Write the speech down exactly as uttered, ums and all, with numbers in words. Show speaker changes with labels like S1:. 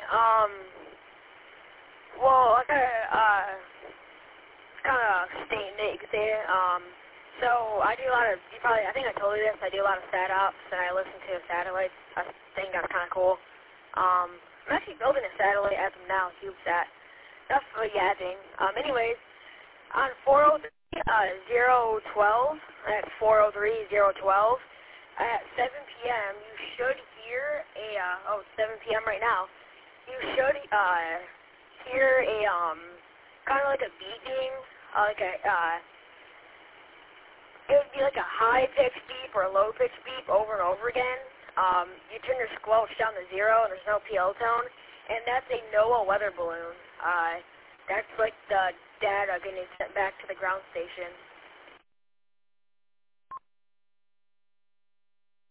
S1: um, well, I kind of, uh, kind of statement you could say. Um, so I do a lot of, you probably, I think I told you this, I do a lot of sat ops, and I listen to satellites. I think that's kind of cool. Um, I'm actually building a satellite as of now, CubeSat. That's for yapping. Um, anyways, on four oh three, zero twelve, that's four oh three, zero twelve, at seven p m, you should hear a, uh, oh, it's seven p m right now, you should, uh, hear a, um, kind of like a beeping, uh, like a, uh, it would be like a high-pitched beep or a low-pitched beep over and over again. Um, you turn your squelch down to zero, and there's no P L tone, and that's a NOAA weather balloon. Uh, that's like the data getting sent back to the ground station.